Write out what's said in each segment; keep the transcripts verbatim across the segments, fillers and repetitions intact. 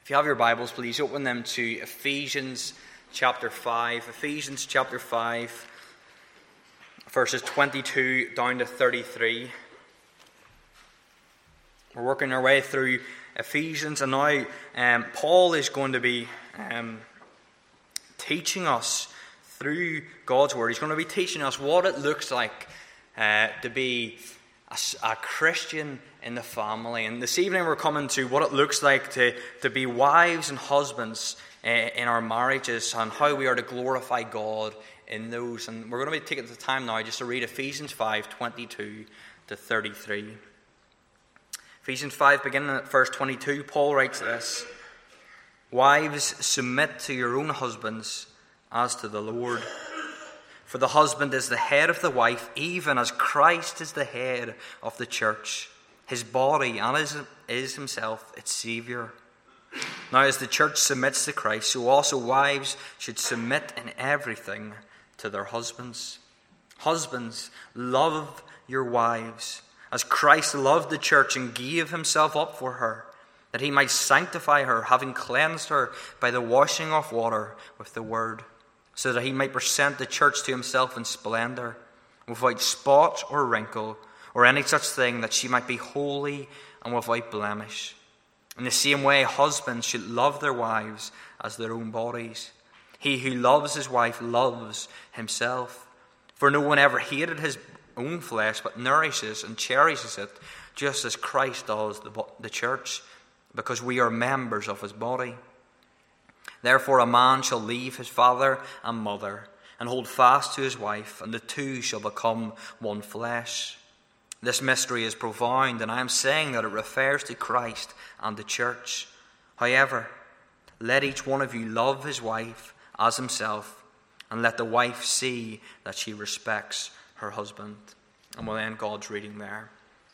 If you have your Bibles, please open them to Ephesians chapter five. Ephesians chapter five, verses twenty-two down to thirty-three. We're working our way through Ephesians, and now um, Paul is going to be um, teaching us through God's Word. He's going to be teaching us what it looks like uh, to be a, a Christian in the family. And this evening we're coming to what it looks like to, to be wives and husbands uh, in our marriages, and how we are to glorify God in those. And we're going to be taking the time now just to read Ephesians five, twenty-two to thirty-three. Ephesians five, beginning at verse twenty-two, Paul writes this: "Wives, submit to your own husbands as to the Lord. For the husband is the head of the wife, even as Christ is the head of the church, his body, and is, is himself its Saviour. Now as the church submits to Christ, so also wives should submit in everything to their husbands. Husbands, love your wives, as Christ loved the church and gave himself up for her, that he might sanctify her, having cleansed her by the washing of water with the word, so that he might present the church to himself in splendor, without spot or wrinkle, or any such thing, that she might be holy and without blemish. In the same way, husbands should love their wives as their own bodies. He who loves his wife loves himself. For no one ever hated his own flesh, but nourishes and cherishes it, just as Christ does the, the church, because we are members of his body. Therefore a man shall leave his father and mother, and hold fast to his wife, and the two shall become one flesh. This mystery is profound, and I am saying that it refers to Christ and the church. However, let each one of you love his wife as himself, and let the wife see that she respects her husband." And we'll end God's reading there.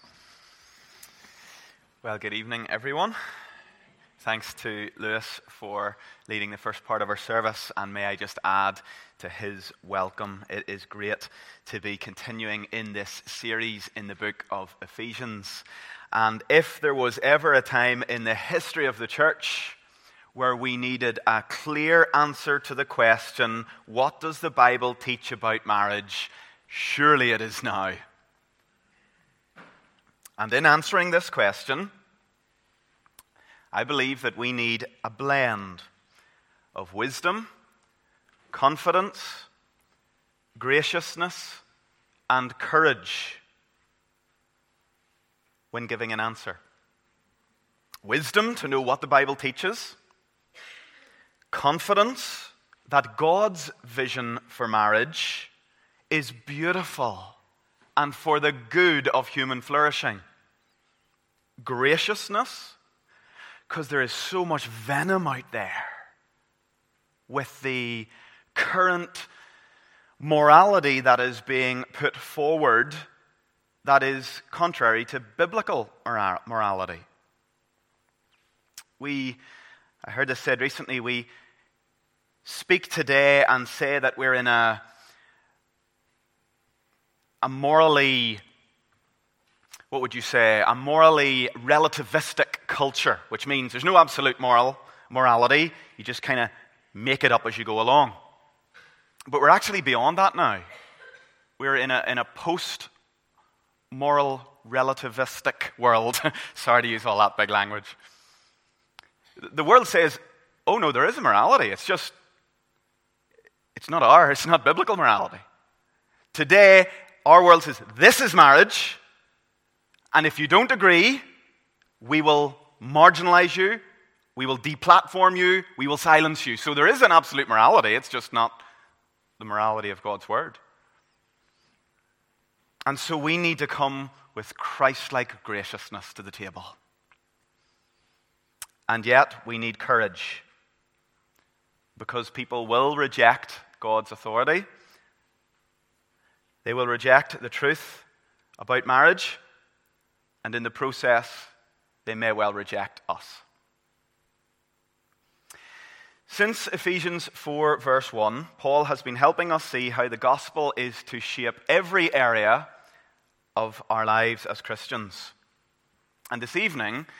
Well, good evening, everyone. Thanks to Lewis for leading the first part of our service, and may I just add to his welcome. It is great to be continuing in this series in the book of Ephesians. And if there was ever a time in the history of the church where we needed a clear answer to the question, what does the Bible teach about marriage? Surely it is now. And in answering this question, I believe that we need a blend of wisdom, confidence, graciousness, and courage when giving an answer. Wisdom to know what the Bible teaches, confidence that God's vision for marriage is beautiful and for the good of human flourishing, graciousness, because there is so much venom out there with the current morality that is being put forward that is contrary to biblical morality. We, I heard this said recently, we speak today and say that we're in a, a morally, what would you say, a morally relativistic culture, which means there's no absolute moral morality. You just kind of make it up as you go along. But we're actually beyond that now. We're in a in a post-moral relativistic world. Sorry to use all that big language. The world says, oh no, there is a morality. It's just, it's not ours. It's not biblical morality. Today, our world says, this is marriage. And if you don't agree, we will marginalize you, we will deplatform you, we will silence you. So there is an absolute morality, it's just not the morality of God's word. And so we need to come with Christ-like graciousness to the table. And yet we need courage, because people will reject God's authority. They will reject the truth about marriage, and in the process, they may well reject us. Since Ephesians four, verse one, Paul has been helping us see how the gospel is to shape every area of our lives as Christians. And this evening,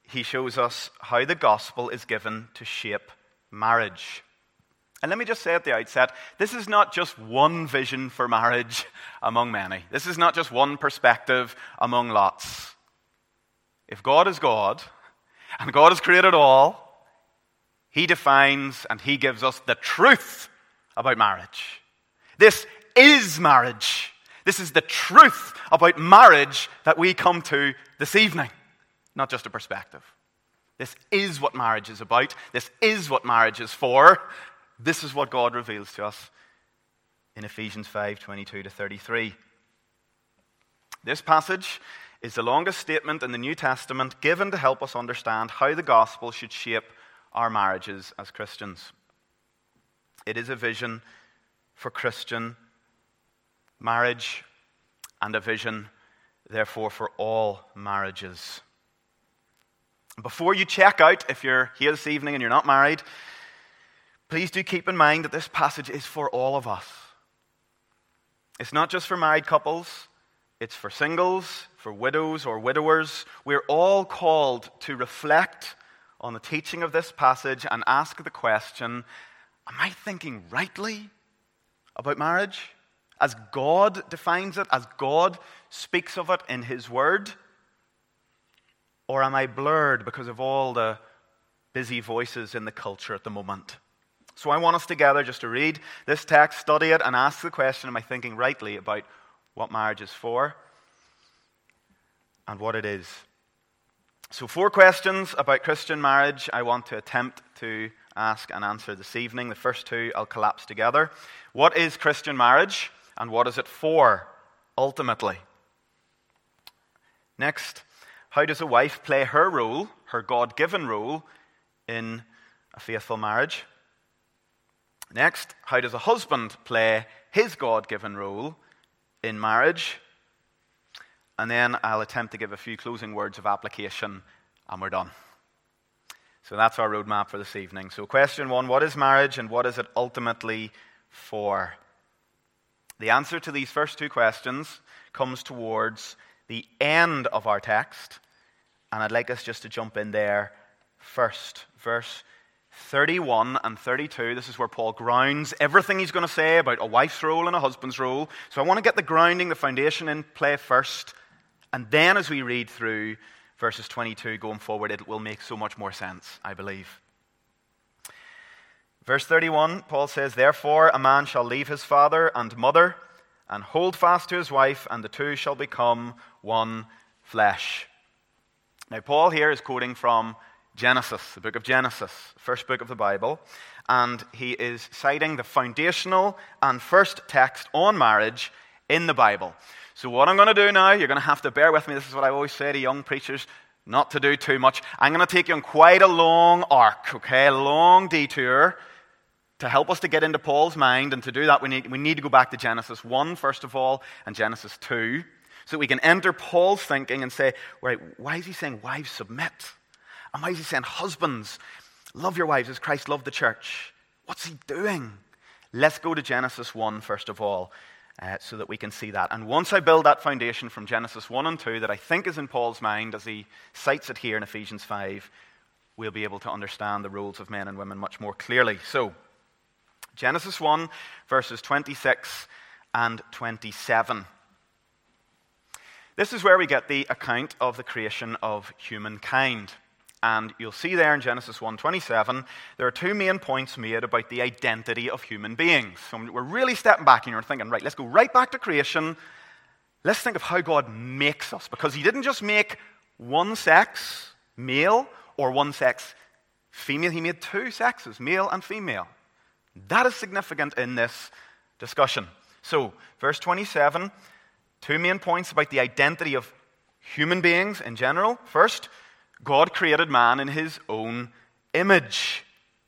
he shows us how the gospel is given to shape marriage. And let me just say at the outset, this is not just one vision for marriage among many. This is not just one perspective among lots. If God is God, and God has created all, he defines and he gives us the truth about marriage. This is marriage. This is the truth about marriage that we come to this evening, not just a perspective. This is what marriage is about. This is what marriage is for. This is what God reveals to us in Ephesians five, twenty-two to thirty-three. This passage is the longest statement in the New Testament given to help us understand how the gospel should shape our marriages as Christians. It is a vision for Christian marriage and a vision, therefore, for all marriages. Before you check out, if you're here this evening and you're not married, please do keep in mind that this passage is for all of us. It's not just for married couples. It's for singles, for widows or widowers. We're all called to reflect on the teaching of this passage and ask the question, am I thinking rightly about marriage? As God defines it, as God speaks of it in His Word? Or am I blurred because of all the busy voices in the culture at the moment? So I want us together just to read this text, study it, and ask the question, am I thinking rightly about what marriage is for and what it is? So four questions about Christian marriage I want to attempt to ask and answer this evening. The first two I'll collapse together. What is Christian marriage and what is it for, ultimately? Next, how does a wife play her role, her God-given role, in a faithful marriage? Next, how does a husband play his God-given role in marriage? And then I'll attempt to give a few closing words of application, and we're done. So that's our roadmap for this evening. So question one, what is marriage and what is it ultimately for? The answer to these first two questions comes towards the end of our text, and I'd like us just to jump in there first. Verse thirty-one and thirty-two, this is where Paul grounds everything he's going to say about a wife's role and a husband's role. So I want to get the grounding, the foundation in play first, and then as we read through verses twenty-two going forward, it will make so much more sense, I believe. Verse thirty-one, Paul says, therefore a man shall leave his father and mother and hold fast to his wife, and the two shall become one flesh. Now Paul here is quoting from Genesis, the book of Genesis, first book of the Bible, and he is citing the foundational and first text on marriage in the Bible. So what I'm going to do now, you're going to have to bear with me. This is what I always say to young preachers, not to do too much. I'm going to take you on quite a long arc, okay, a long detour to help us to get into Paul's mind, and to do that we need, we need to go back to Genesis one, first of all, and Genesis two, so that we can enter Paul's thinking and say, right, why is he saying wives submit? And why is he saying, husbands, love your wives as Christ loved the church? What's he doing? Let's go to Genesis one, first of all, uh, so that we can see that. And once I build that foundation from Genesis one and two that I think is in Paul's mind as he cites it here in Ephesians five, we'll be able to understand the roles of men and women much more clearly. So, Genesis one, verses twenty-six and twenty-seven. This is where we get the account of the creation of humankind. And you'll see there in Genesis one twenty-seven, there are two main points made about the identity of human beings. So we're really stepping back and you're thinking, right, let's go right back to creation. Let's think of how God makes us. Because he didn't just make one sex, male, or one sex, female. He made two sexes, male and female. That is significant in this discussion. So, verse twenty-seven, two main points about the identity of human beings in general. First, God created man in his own image.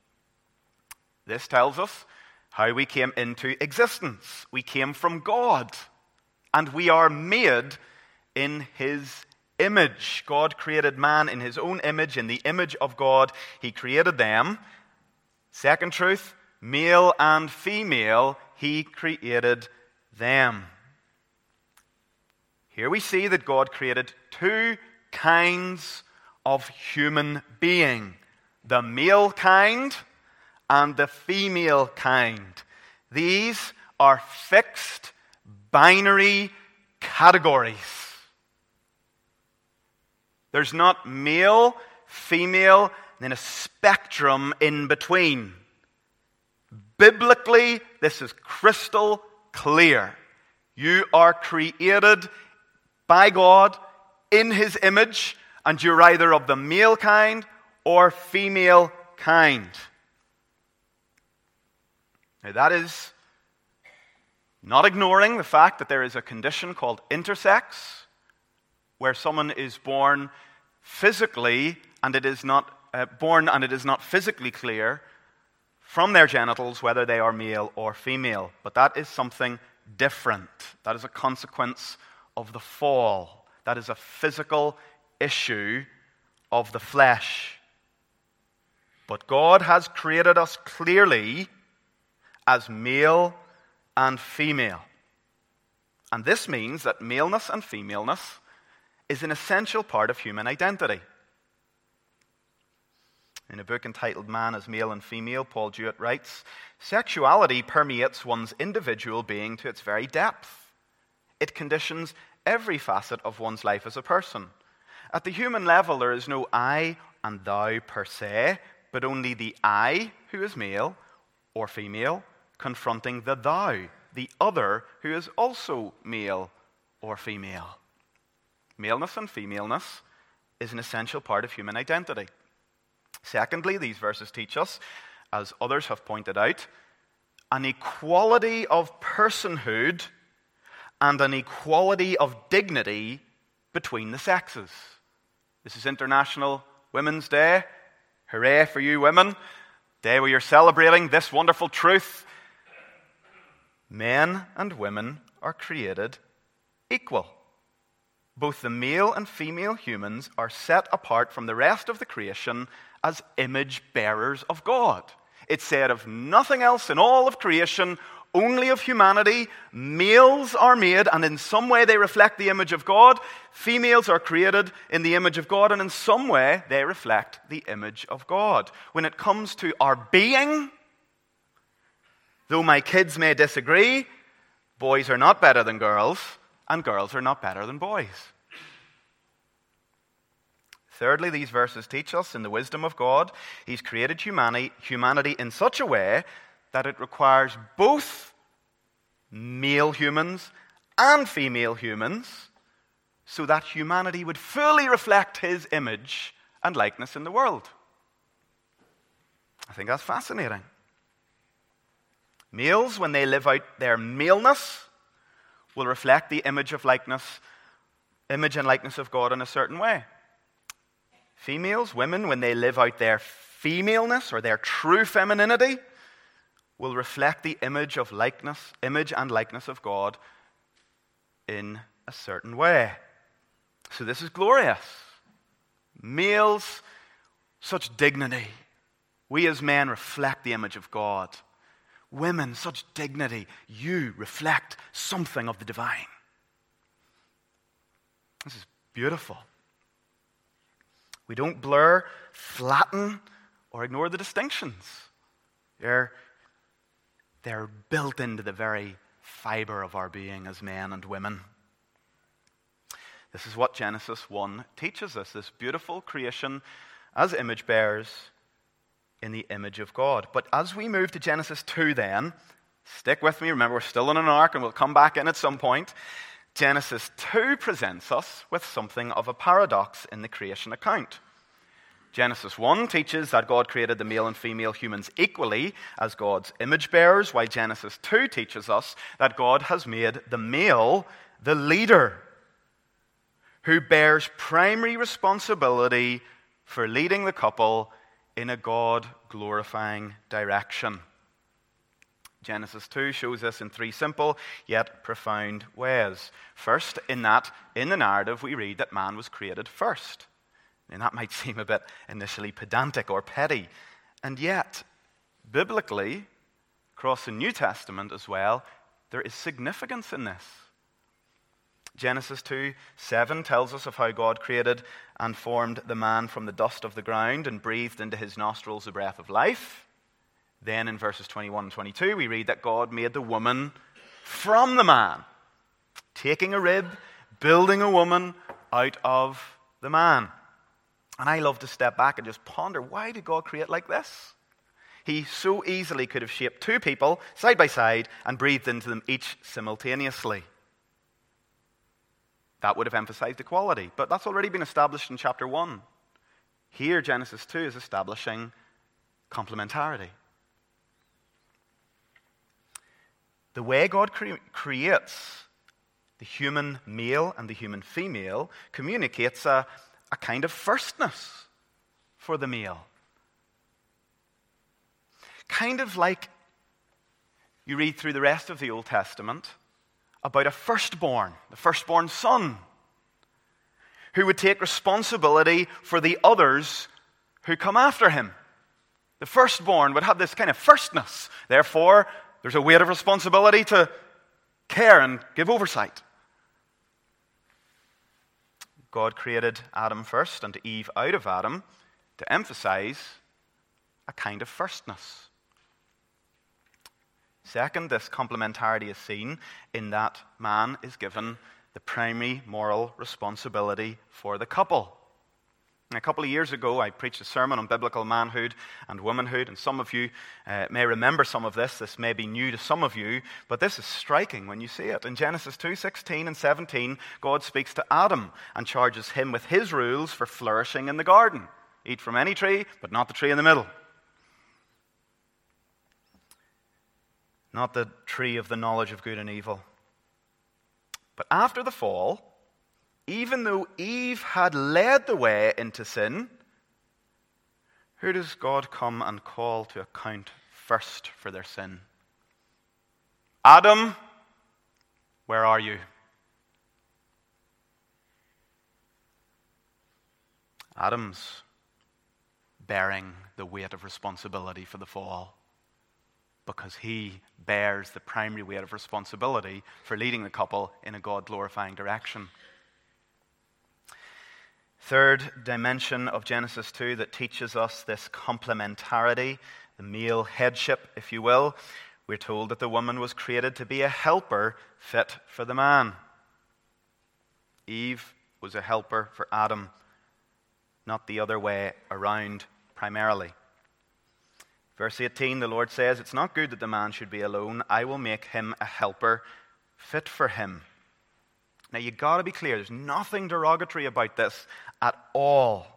This tells us how we came into existence. We came from God, and we are made in his image. God created man in his own image. In the image of God, he created them. Second truth, male and female, he created them. Here we see that God created two kinds of human being, the male kind and the female kind. These are fixed binary categories. There's not male, female, and then a spectrum in between. Biblically, this is crystal clear. You are created by God in His image, and you're either of the male kind or female kind. Now, that is not ignoring the fact that there is a condition called intersex, where someone is born physically and it is not uh, born and it is not physically clear from their genitals whether they are male or female. But that is something different. That is a consequence of the fall. That is a physical issue of the flesh. But God has created us clearly as male and female. And this means that maleness and femaleness is an essential part of human identity. In a book entitled Man as Male and Female, Paul Jewett writes, "Sexuality permeates one's individual being to its very depth. It conditions every facet of one's life as a person. At the human level, there is no I and thou per se, but only the I, who is male or female, confronting the thou, the other, who is also male or female." Maleness and femaleness is an essential part of human identity. Secondly, these verses teach us, as others have pointed out, an equality of personhood and an equality of dignity between the sexes. This is International Women's Day. Hooray for you women. Day where you're celebrating this wonderful truth. Men and women are created equal. Both the male and female humans are set apart from the rest of the creation as image bearers of God. It's said of nothing else in all of creation, only of humanity. Males are made, and in some way they reflect the image of God. Females are created in the image of God, and in some way they reflect the image of God. When it comes to our being, though my kids may disagree, boys are not better than girls, and girls are not better than boys. Thirdly, these verses teach us, in the wisdom of God, He's created humanity, humanity in such a way that it requires both male humans and female humans so that humanity would fully reflect His image and likeness in the world. I think that's fascinating. Males, when they live out their maleness, will reflect the image of likeness, image and likeness of God in a certain way. Females, women, when they live out their femaleness or their true femininity, will reflect the image of likeness, image and likeness of God in a certain way. So this is glorious. Males, such dignity. We as men reflect the image of God. Women, such dignity. You reflect something of the divine. This is beautiful. We don't blur, flatten, or ignore the distinctions. They're, they're built into the very fiber of our being as men and women. This is what Genesis one teaches us, this beautiful creation as image bearers in the image of God. But as we move to Genesis two then, stick with me, remember we're still in an arc and we'll come back in at some point. Genesis two presents us with something of a paradox in the creation account. Genesis one teaches that God created the male and female humans equally as God's image bearers, while Genesis two teaches us that God has made the male the leader, who bears primary responsibility for leading the couple in a God-glorifying direction. Genesis two shows this in three simple yet profound ways. First, in that, in the narrative, we read that man was created first. And that might seem a bit initially pedantic or petty. And yet, biblically, across the New Testament as well, there is significance in this. Genesis two seven tells us of how God created and formed the man from the dust of the ground and breathed into his nostrils the breath of life. Then in verses twenty-one and twenty-two, we read that God made the woman from the man, taking a rib, building a woman out of the man. And I love to step back and just ponder, why did God create like this? He so easily could have shaped two people side by side and breathed into them each simultaneously. That would have emphasized equality, but that's already been established in chapter one. Here, Genesis two is establishing complementarity. The way God cre- creates the human male and the human female communicates a, a kind of firstness for the male. Kind of like you read through the rest of the Old Testament about a firstborn, the firstborn son, who would take responsibility for the others who come after him. The firstborn would have this kind of firstness. Therefore, there's a weight of responsibility to care and give oversight. God created Adam first and Eve out of Adam to emphasize a kind of firstness. Second, this complementarity is seen in that man is given the primary moral responsibility for the couple. A couple of years ago, I preached a sermon on biblical manhood and womanhood, and some of you uh, may remember some of this. This may be new to some of you, but this is striking when you see it. In Genesis two sixteen and seventeen, God speaks to Adam and charges him with his rules for flourishing in the garden. Eat from any tree, but not the tree in the middle. Not the tree of the knowledge of good and evil. But after the fall, even though Eve had led the way into sin, who does God come and call to account first for their sin? Adam, where are you? Adam's bearing the weight of responsibility for the fall, because he bears the primary weight of responsibility for leading the couple in a God-glorifying direction. Third dimension of Genesis two that teaches us this complementarity, the male headship, if you will. We're told that the woman was created to be a helper fit for the man. Eve was a helper for Adam, not the other way around primarily. Verse eighteen, the Lord says, "It's not good that the man should be alone. I will make him a helper fit for him." Now, you've got to be clear, there's nothing derogatory about this at all.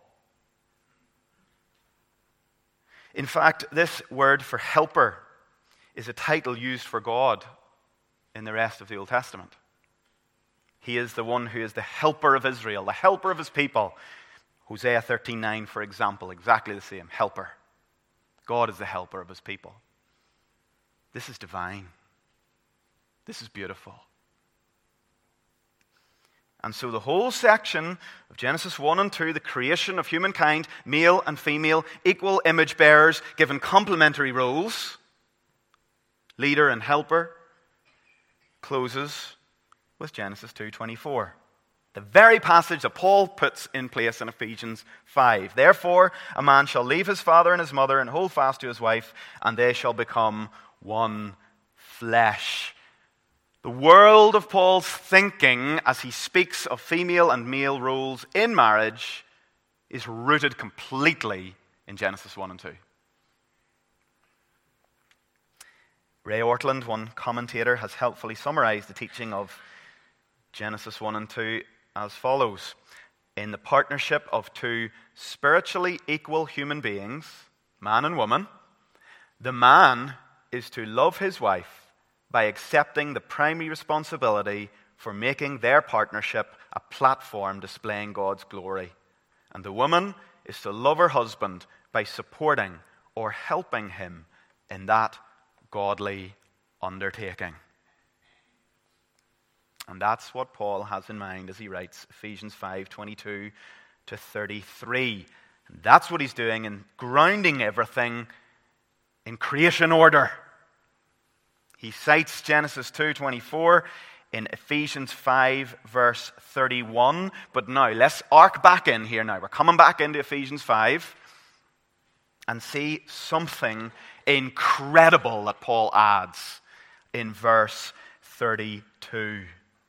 In fact, this word for helper is a title used for God in the rest of the Old Testament. He is the one who is the helper of Israel, the helper of his people. Hosea thirteen nine, for example, exactly the same, helper. God is the helper of his people. This is divine. This is beautiful. And so the whole section of Genesis one and two, the creation of humankind, male and female, equal image bearers, given complementary roles, leader and helper, closes with Genesis two twenty-four. The very passage that Paul puts in place in Ephesians five. "Therefore, a man shall leave his father and his mother and hold fast to his wife, and they shall become one flesh." The world of Paul's thinking as he speaks of female and male roles in marriage is rooted completely in Genesis one and two. Ray Ortland, one commentator, has helpfully summarized the teaching of Genesis one and two as follows. In the partnership of two spiritually equal human beings, man and woman, the man is to love his wife by accepting the primary responsibility for making their partnership a platform displaying God's glory. And the woman is to love her husband by supporting or helping him in that godly undertaking. And that's what Paul has in mind as he writes Ephesians five twenty-two to thirty-three. And that's what he's doing in grounding everything in creation order. He cites Genesis two twenty-four in Ephesians five, verse thirty-one. But now, let's arc back in here now. We're coming back into Ephesians five and see something incredible that Paul adds in verse thirty-two.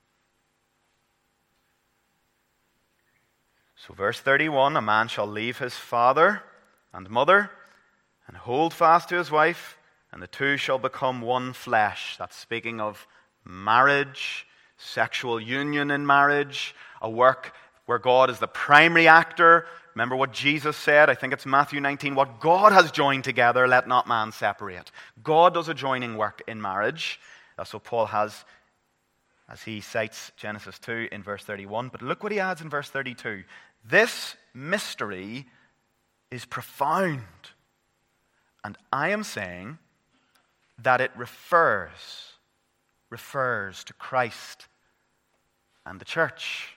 So verse thirty-one, a man shall leave his father and mother and hold fast to his wife, and the two shall become one flesh. That's speaking of marriage, sexual union in marriage, a work where God is the primary actor. Remember what Jesus said, I think it's Matthew nineteen, what God has joined together, let not man separate. God does a joining work in marriage. That's what Paul has as he cites Genesis two in verse thirty-one. But look what he adds in verse thirty-two. This mystery is profound. And I am saying that it refers, refers to Christ and the church.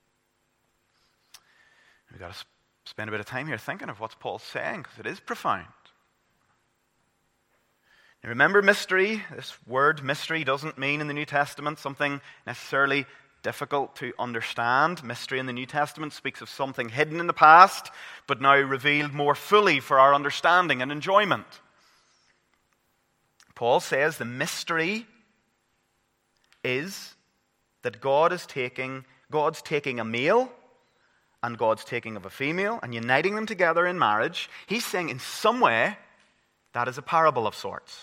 We've got to spend a bit of time here thinking of what Paul's saying, because it is profound. Now remember, mystery, this word mystery doesn't mean in the New Testament something necessarily difficult to understand. Mystery in the New Testament speaks of something hidden in the past, but now revealed more fully for our understanding and enjoyment. Paul says the mystery is that God is taking, God's taking a male and God's taking of a female and uniting them together in marriage. He's saying in some way that is a parable of sorts.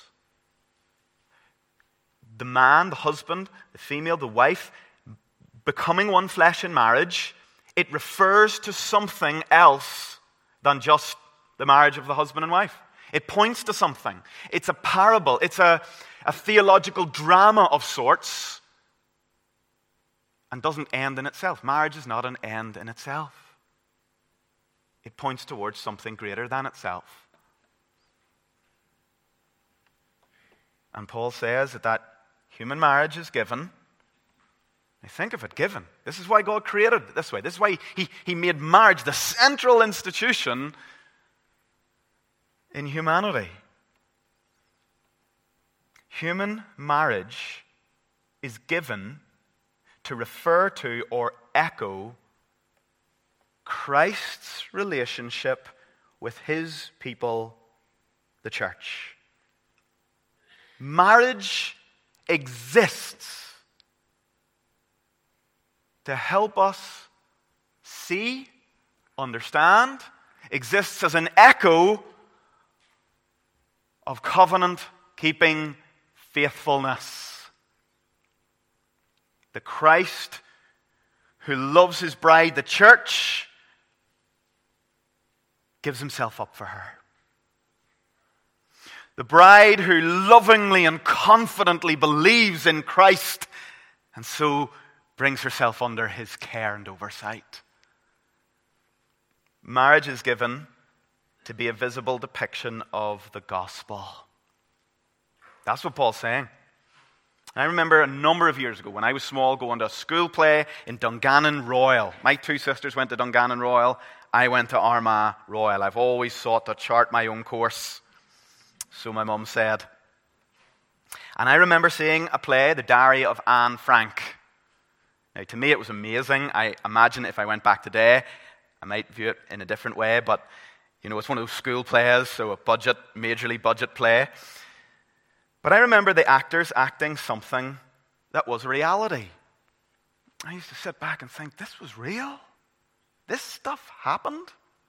The man, the husband, the female, the wife, becoming one flesh in marriage, it refers to something else than just the marriage of the husband and wife. It points to something. It's a parable. It's a, a theological drama of sorts and doesn't end in itself. Marriage is not an end in itself. It points towards something greater than itself. And Paul says that that human marriage is given. Now think of it, given. This is why God created it this way. This is why he, he made marriage the central institution in humanity. Human marriage is given to refer to or echo Christ's relationship with his people, the church. Marriage exists to help us see, understand, exists as an echo of covenant-keeping faithfulness. The Christ who loves his bride, the church, gives himself up for her. The bride who lovingly and confidently believes in Christ and so brings herself under his care and oversight. Marriage is given to be a visible depiction of the gospel. That's what Paul's saying. I remember a number of years ago when I was small going to a school play in Dungannon Royal. My two sisters went to Dungannon Royal. I went to Armagh Royal. I've always sought to chart my own course. So my mum said. And I remember seeing a play, The Diary of Anne Frank. Now, to me, it was amazing. I imagine if I went back today, I might view it in a different way. But, you know, it's one of those school plays, so a budget, majorly budget play. But I remember the actors acting something that was a reality. I used to sit back and think, this was real? This stuff happened?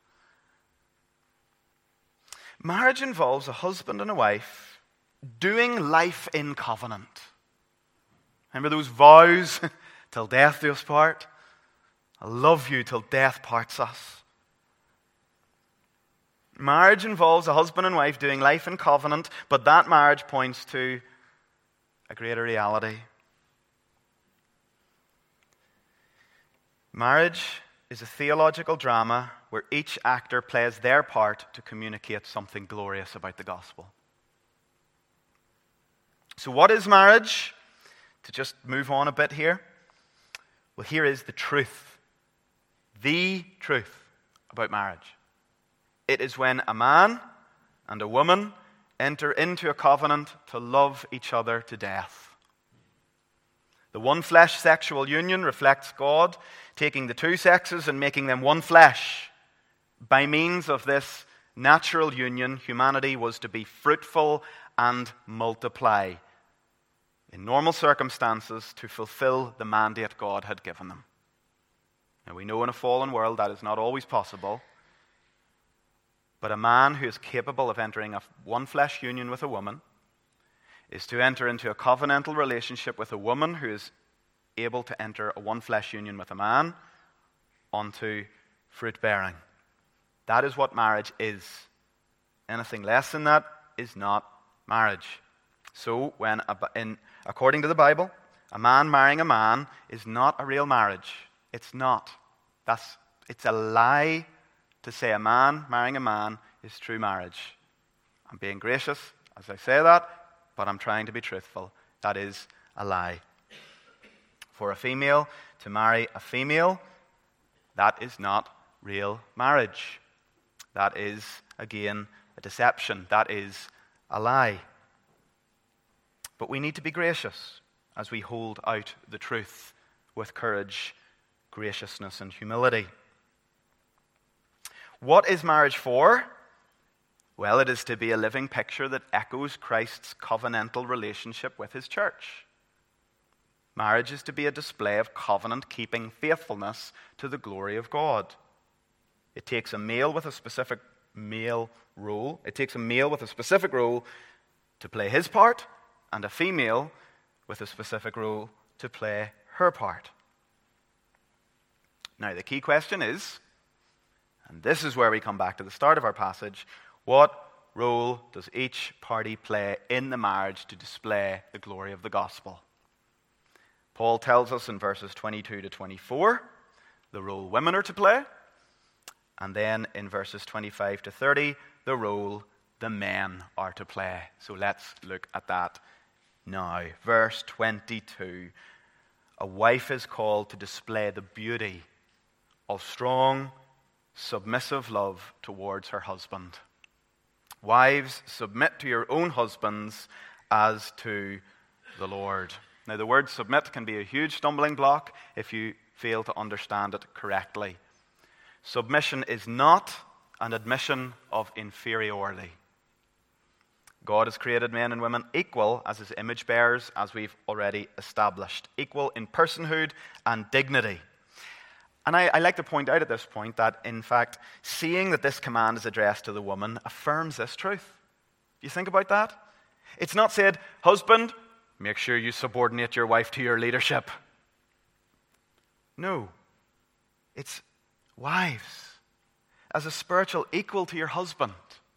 Marriage involves a husband and a wife doing life in covenant. Remember those vows? Till death do us part. I love you till death parts us. Marriage involves a husband and wife doing life in covenant, but that marriage points to a greater reality. Marriage is a theological drama where each actor plays their part to communicate something glorious about the gospel. So what is marriage? To just move on a bit here. Well, here is the truth. The truth about marriage. It is when a man and a woman enter into a covenant to love each other to death. The one flesh sexual union reflects God taking the two sexes and making them one flesh. By means of this natural union, humanity was to be fruitful and multiply in normal circumstances to fulfill the mandate God had given them. Now, we know in a fallen world that is not always possible, but a man who is capable of entering a one flesh union with a woman is to enter into a covenantal relationship with a woman who is able to enter a one flesh union with a man onto fruit bearing. That is what marriage is. Anything less than that is not marriage. So, when a, in, according to the Bible, a man marrying a man is not a real marriage. It's not. That's, it's a lie to say a man marrying a man is true marriage. I'm being gracious as I say that, but I'm trying to be truthful. That is a lie. For a female to marry a female, that is not real marriage. That is, again, a deception. That is a lie. But we need to be gracious as we hold out the truth with courage, graciousness, and humility. What is marriage for? Well, it is to be a living picture that echoes Christ's covenantal relationship with his church. Marriage is to be a display of covenant-keeping faithfulness to the glory of God. It takes a male with a specific male role. It takes a male with a specific role to play his part, and a female with a specific role to play her part. Now, the key question is, and this is where we come back to the start of our passage, what role does each party play in the marriage to display the glory of the gospel? Paul tells us in verses twenty-two to twenty-four the role women are to play, and then in verses twenty-five to thirty the role the men are to play. So let's look at that now. Verse twenty-two, a wife is called to display the beauty of strong, submissive love towards her husband. Wives, submit to your own husbands as to the Lord. Now, the word submit can be a huge stumbling block if you fail to understand it correctly. Submission is not an admission of inferiority. God has created men and women equal as his image bearers, as we've already established. Equal in personhood and dignity. And I, I like to point out at this point that, in fact, seeing that this command is addressed to the woman affirms this truth. Do you think about that? It's not said, husband, make sure you subordinate your wife to your leadership. No. It's wives, as a spiritual equal to your husband,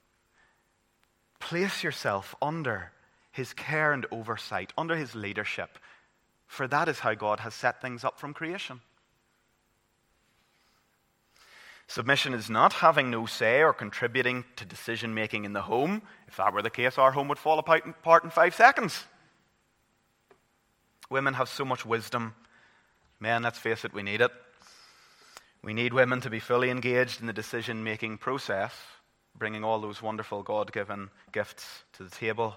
place yourself under his care and oversight, under his leadership, for that is how God has set things up from creation. Submission is not having no say or contributing to decision-making in the home. If that were the case, our home would fall apart in five seconds. Women have so much wisdom. Men, let's face it, we need it. We need women to be fully engaged in the decision-making process, bringing all those wonderful God-given gifts to the table.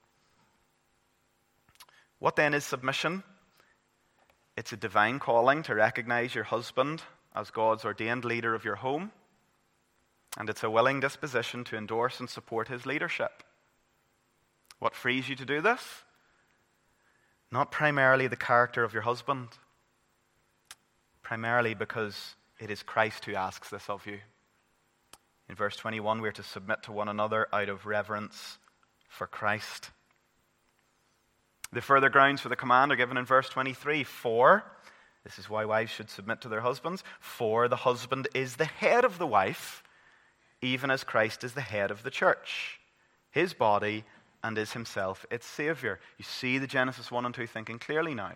What then is submission? It's a divine calling to recognize your husband as God's ordained leader of your home, and it's a willing disposition to endorse and support his leadership. What frees you to do this? Not primarily the character of your husband, primarily because it is Christ who asks this of you. In verse twenty-one, we are to submit to one another out of reverence for Christ. The further grounds for the command are given in verse twenty-three. For, this is why wives should submit to their husbands, for the husband is the head of the wife, even as Christ is the head of the church, his body, and is himself its Savior. You see the Genesis one and two thinking clearly now.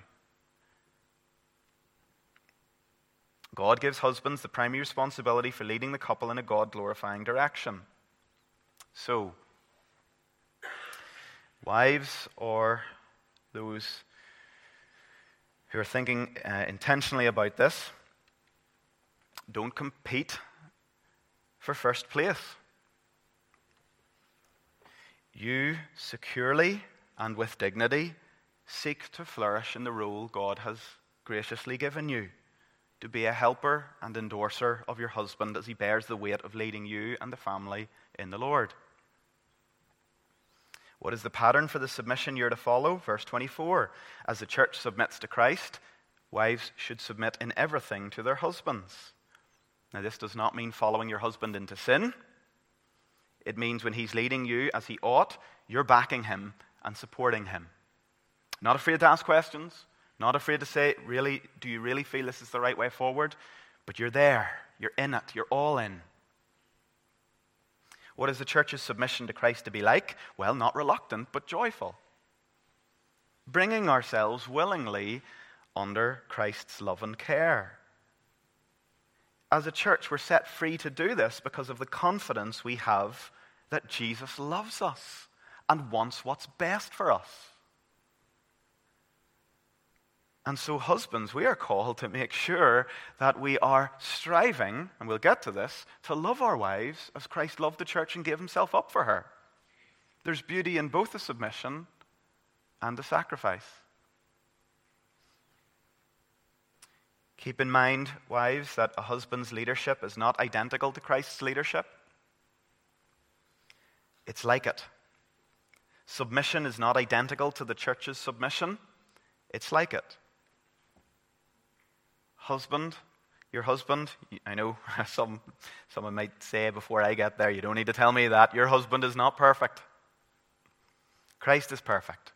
God gives husbands the primary responsibility for leading the couple in a God-glorifying direction. So, wives or those who are thinking uh, intentionally about this, don't compete for first place. You securely and with dignity seek to flourish in the role God has graciously given you, to be a helper and endorser of your husband as he bears the weight of leading you and the family in the Lord. What is the pattern for the submission you're to follow? Verse twenty-four, as the church submits to Christ, wives should submit in everything to their husbands. Now, this does not mean following your husband into sin. It means when he's leading you as he ought, you're backing him and supporting him. Not afraid to ask questions, not afraid to say, really, do you really feel this is the right way forward? But you're there, you're in it, you're all in. What is the church's submission to Christ to be like? Well, not reluctant, but joyful. Bringing ourselves willingly under Christ's love and care. As a church, we're set free to do this because of the confidence we have that Jesus loves us and wants what's best for us. And so, husbands, we are called to make sure that we are striving, and we'll get to this, to love our wives as Christ loved the church and gave himself up for her. There's beauty in both the submission and the sacrifice. Keep in mind, wives, that a husband's leadership is not identical to Christ's leadership. It's like it. Submission is not identical to the church's submission. It's like it. Husband, your husband, I know some someone might say before I get there, you don't need to tell me that. Your husband is not perfect. Christ is perfect.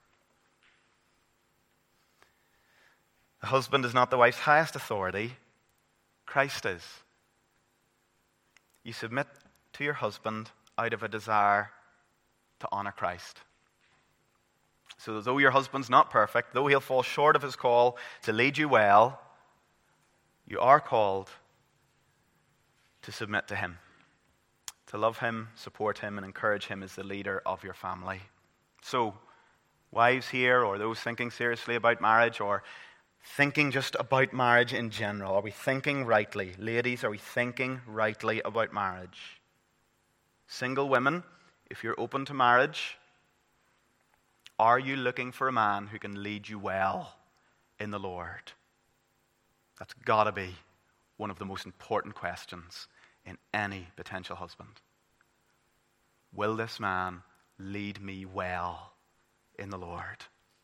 The husband is not the wife's highest authority. Christ is. You submit to your husband out of a desire to honor Christ. So though your husband's not perfect, though he'll fall short of his call to lead you well, you are called to submit to him, to love him, support him, and encourage him as the leader of your family. So, wives here, or those thinking seriously about marriage, or thinking just about marriage in general, are we thinking rightly? Ladies, are we thinking rightly about marriage? Single women, if you're open to marriage, are you looking for a man who can lead you well in the Lord? That's got to be one of the most important questions in any potential husband. Will this man lead me well in the Lord?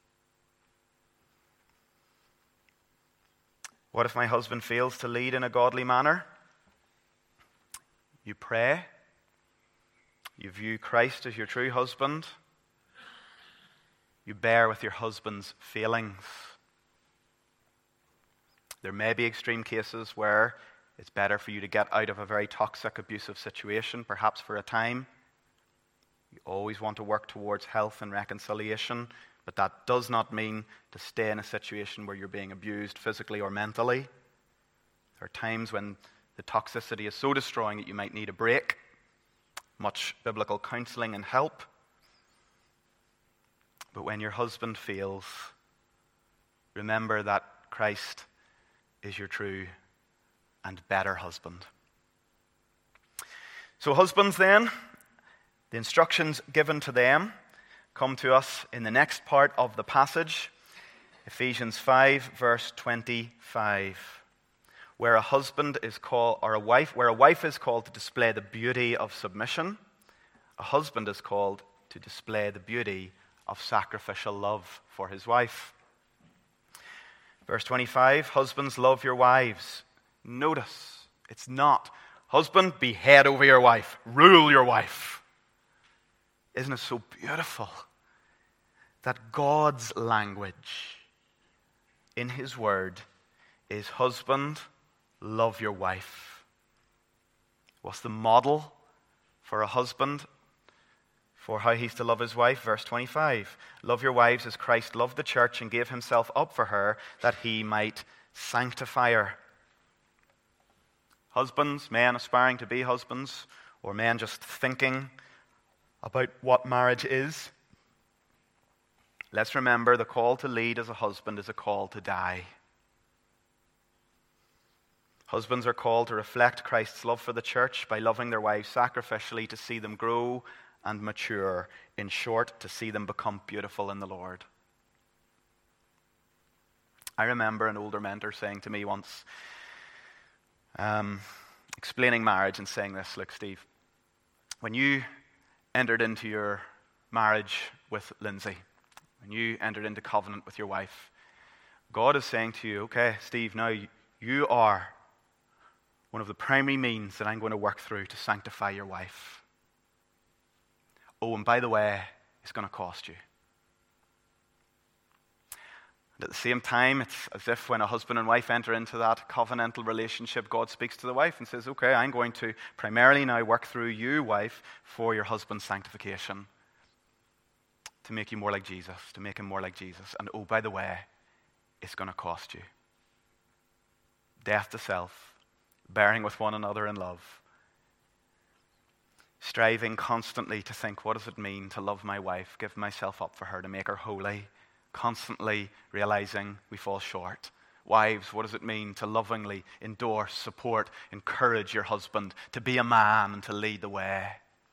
What if my husband fails to lead in a godly manner? You pray. You view Christ as your true husband. You bear with your husband's failings. There may be extreme cases where it's better for you to get out of a very toxic, abusive situation, perhaps for a time. You always want to work towards health and reconciliation, but that does not mean to stay in a situation where you're being abused physically or mentally. There are times when the toxicity is so destroying that you might need a break. Much biblical counseling and help. But when your husband fails, remember that Christ is your true and better husband. So husbands then, the instructions given to them come to us in the next part of the passage, Ephesians five, verse twenty-five, where a husband is called, or a wife, where a wife is called to display the beauty of submission, a husband is called to display the beauty of sacrificial love for his wife. Verse twenty-five, husbands, love your wives. Notice, it's not, husband, be head over your wife, rule your wife. Isn't it so beautiful that God's language in his word is, husband, love your wife. What's the model for a husband for how he's to love his wife? Verse twenty-five, love your wives as Christ loved the church and gave himself up for her, that he might sanctify her. Husbands, men aspiring to be husbands, or men just thinking about what marriage is, let's remember the call to lead as a husband is a call to die. Husbands are called to reflect Christ's love for the church by loving their wives sacrificially, to see them grow and mature. In short, to see them become beautiful in the Lord. I remember an older mentor saying to me once, um, explaining marriage and saying this, look, Steve, when you entered into your marriage with Lindsay, when you entered into covenant with your wife, God is saying to you, okay, Steve, now you are one of the primary means that I'm going to work through to sanctify your wife. Oh, and by the way, it's going to cost you. And at the same time, it's as if when a husband and wife enter into that covenantal relationship, God speaks to the wife and says, okay, I'm going to primarily now work through you, wife, for your husband's sanctification, to make you more like Jesus, to make him more like Jesus. And oh, by the way, it's going to cost you. Death to self, bearing with one another in love, striving constantly to think, what does it mean to love my wife, give myself up for her, to make her holy, constantly realizing we fall short. Wives, what does it mean to lovingly endorse, support, encourage your husband, to be a man and to lead the way?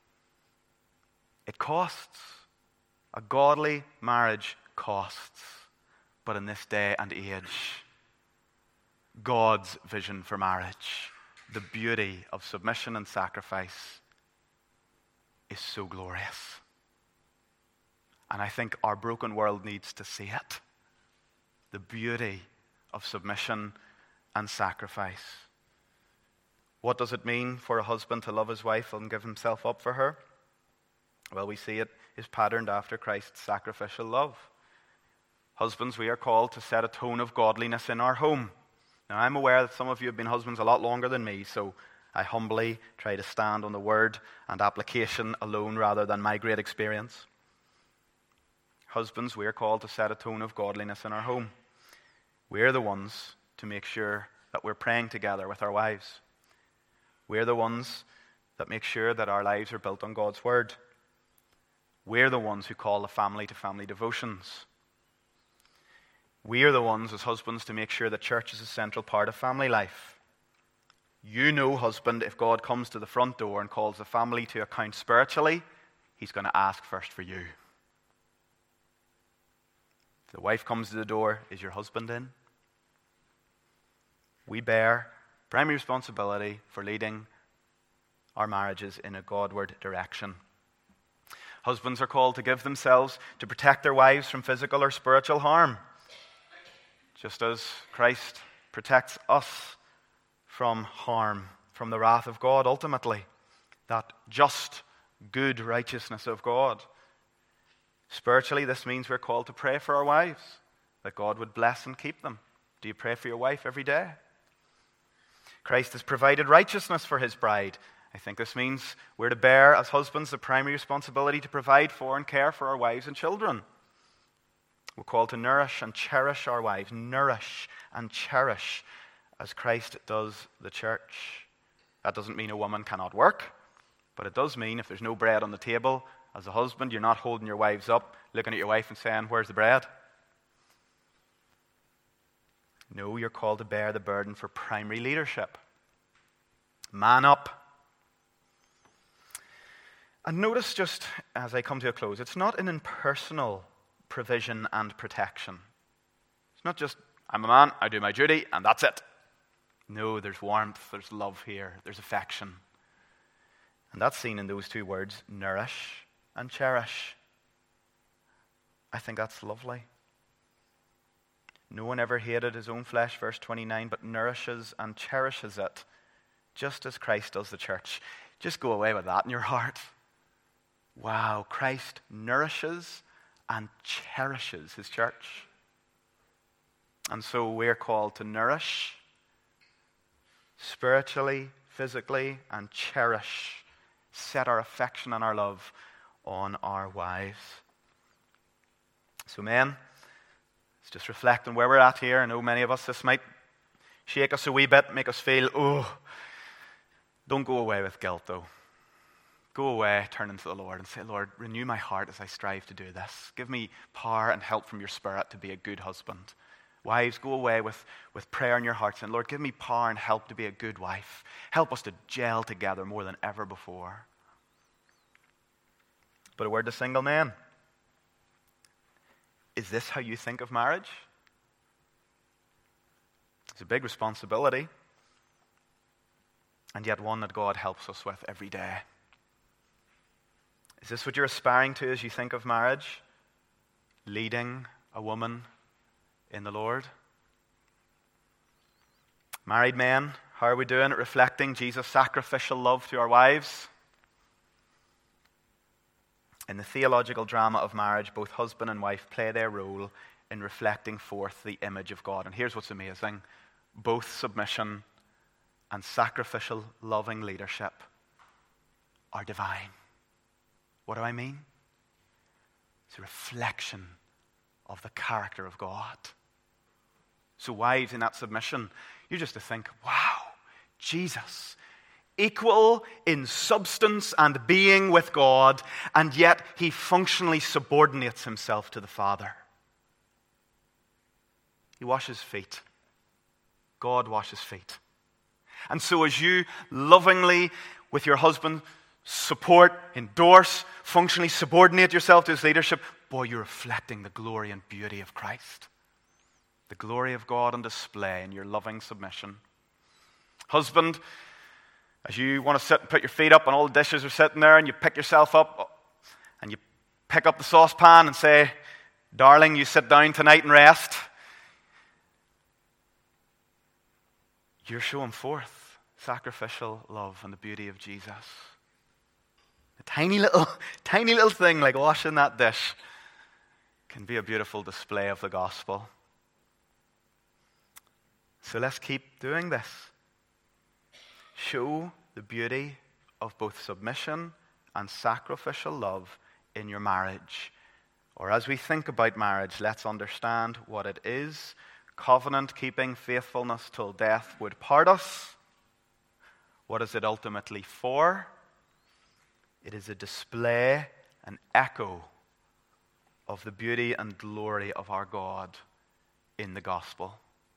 It costs. A godly marriage costs. But in this day and age, God's vision for marriage, the beauty of submission and sacrifice, is so glorious. And I think our broken world needs to see it. The beauty of submission and sacrifice. What does it mean for a husband to love his wife and give himself up for her? Well, we see it is patterned after Christ's sacrificial love. Husbands, we are called to set a tone of godliness in our home. Now, I'm aware that some of you have been husbands a lot longer than me, so I humbly try to stand on the word and application alone rather than my great experience. Husbands, we are called to set a tone of godliness in our home. We're the ones to make sure that we're praying together with our wives. We're the ones that make sure that our lives are built on God's word. We're the ones who call the family to family devotions. We are the ones as husbands to make sure that church is a central part of family life. You know, husband, if God comes to the front door and calls the family to account spiritually, he's going to ask first for you. If the wife comes to the door, is your husband in? We bear primary responsibility for leading our marriages in a Godward direction. Husbands are called to give themselves to protect their wives from physical or spiritual harm, just as Christ protects us from harm, from the wrath of God ultimately, that just, good righteousness of God. Spiritually, this means we're called to pray for our wives, that God would bless and keep them. Do you pray for your wife every day? Christ has provided righteousness for his bride. I think this means we're to bear, as husbands, the primary responsibility to provide for and care for our wives and children. We're called to nourish and cherish our wives. Nourish and cherish as Christ does the church. That doesn't mean a woman cannot work, but it does mean if there's no bread on the table, as a husband, you're not holding your wives up, looking at your wife and saying, where's the bread? No, you're called to bear the burden for primary leadership. Man up. And notice just as I come to a close, it's not an impersonal provision and protection. It's not just, I'm a man, I do my duty, and that's it. No, there's warmth, there's love here, there's affection. And that's seen in those two words, nourish and cherish. I think that's lovely. No one ever hated his own flesh, verse twenty-nine, but nourishes and cherishes it, just as Christ does the church. Just go away with that in your heart. Wow, Christ nourishes and cherishes his church. And so we're called to nourish spiritually, physically, and cherish, set our affection and our love on our wives. So men, let's just reflect on where we're at here. I know many of us, this might shake us a wee bit, make us feel, oh, don't go away with guilt though. Go away, turn into the Lord and say, Lord, renew my heart as I strive to do this. Give me power and help from your Spirit to be a good husband. Wives, go away with, with prayer in your hearts and Lord, give me power and help to be a good wife. Help us to gel together more than ever before. But a word to single men. Is this how you think of marriage? It's a big responsibility, and yet one that God helps us with every day. Is this what you're aspiring to as you think of marriage? Leading a woman in the Lord? Married men, how are we doing at reflecting Jesus' sacrificial love to our wives? In the theological drama of marriage, both husband and wife play their role in reflecting forth the image of God. And here's what's amazing. Both submission and sacrificial, loving leadership are divine. What do I mean? It's a reflection of the character of God. So wives, in that submission, you're just to think, wow, Jesus, equal in substance and being with God, and yet he functionally subordinates himself to the Father. He washes feet. God washes feet. And so as you lovingly, with your husband, support, endorse, functionally subordinate yourself to his leadership, boy, you're reflecting the glory and beauty of Christ. The glory of God on display in your loving submission. Husband, as you want to sit and put your feet up and all the dishes are sitting there and you pick yourself up and you pick up the saucepan and say, darling, you sit down tonight and rest. You're showing forth sacrificial love and the beauty of Jesus. A tiny little, tiny little thing like washing that dish can be a beautiful display of the gospel. So let's keep doing this. Show the beauty of both submission and sacrificial love in your marriage. Or as we think about marriage, let's understand what it is. Covenant-keeping faithfulness till death would part us. What is it ultimately for? It is a display, an echo of the beauty and glory of our God in the gospel.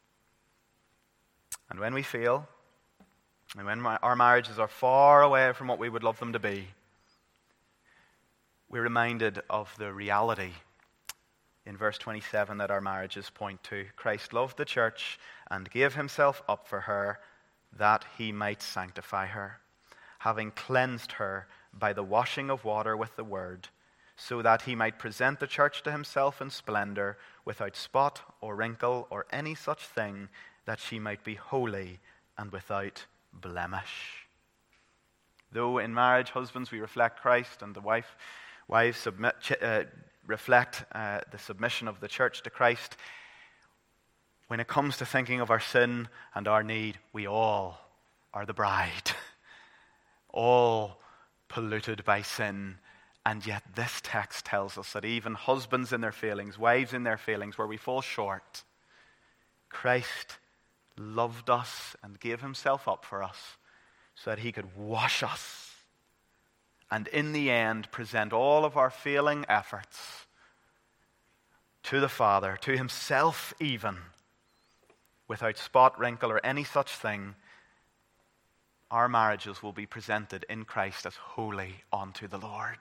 And when we fail, and when our marriages are far away from what we would love them to be, we're reminded of the reality in verse twenty-seven that our marriages point to. Christ loved the church and gave himself up for her that he might sanctify her, having cleansed her by the washing of water with the word, so that he might present the church to himself in splendor, without spot or wrinkle or any such thing, that she might be holy and without blemish. Though in marriage, husbands, we reflect Christ, and the wife, wives submit, uh, reflect uh, the submission of the church to Christ, when it comes to thinking of our sin and our need, we all are the bride. All polluted by sin. And yet this text tells us that even husbands in their failings, wives in their failings, where we fall short, Christ loved us and gave himself up for us so that he could wash us and in the end present all of our failing efforts to the Father, to himself even, without spot, wrinkle, or any such thing. Our marriages will be presented in Christ as holy unto the Lord.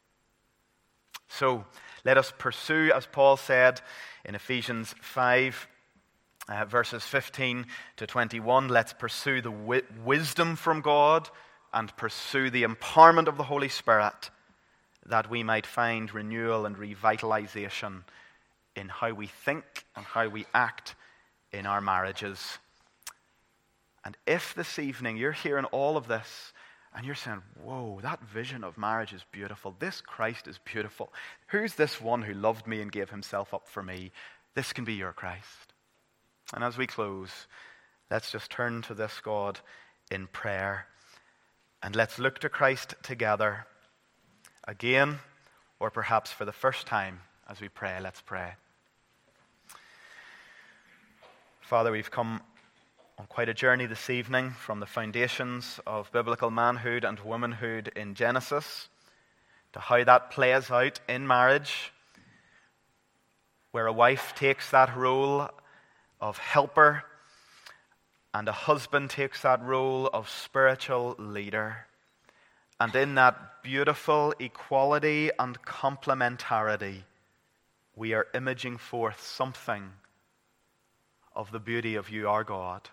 So let us pursue, as Paul said in Ephesians five, uh, verses fifteen to twenty-one, let's pursue the wi- wisdom from God and pursue the empowerment of the Holy Spirit, that we might find renewal and revitalization in how we think and how we act in our marriages. And if this evening you're hearing all of this and you're saying, whoa, that vision of marriage is beautiful. This Christ is beautiful. Who's this one who loved me and gave himself up for me? This can be your Christ. And as we close, let's just turn to this God in prayer. And let's look to Christ together again, or perhaps for the first time as we pray. Let's pray. Father, we've come on quite a journey this evening from the foundations of biblical manhood and womanhood in Genesis to how that plays out in marriage, where a wife takes that role of helper and a husband takes that role of spiritual leader. And in that beautiful equality and complementarity, we are imaging forth something of the beauty of you, our God.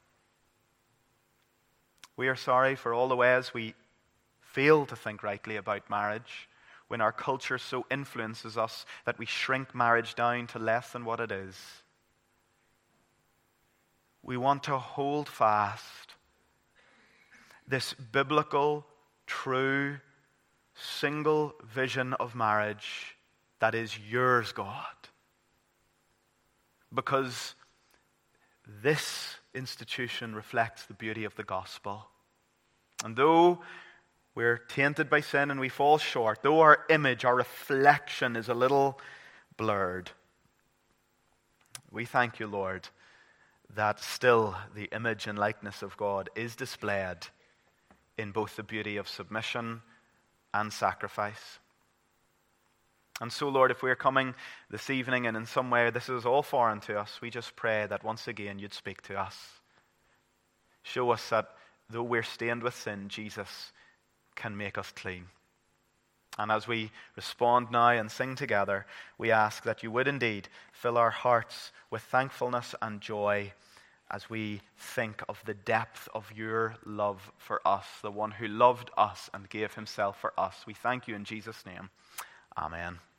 We are sorry for all the ways we fail to think rightly about marriage, when our culture so influences us that we shrink marriage down to less than what it is. We want to hold fast this biblical, true, single vision of marriage that is yours, God. Because this institution reflects the beauty of the gospel. And though we're tainted by sin and we fall short, though our image, our reflection is a little blurred, we thank you, Lord, that still the image and likeness of God is displayed in both the beauty of submission and sacrifice. And so, Lord, if we're coming this evening and in some way this is all foreign to us, we just pray that once again you'd speak to us. Show us that though we're stained with sin, Jesus can make us clean. And as we respond now and sing together, we ask that you would indeed fill our hearts with thankfulness and joy as we think of the depth of your love for us, the one who loved us and gave himself for us. We thank you in Jesus' name. Amen.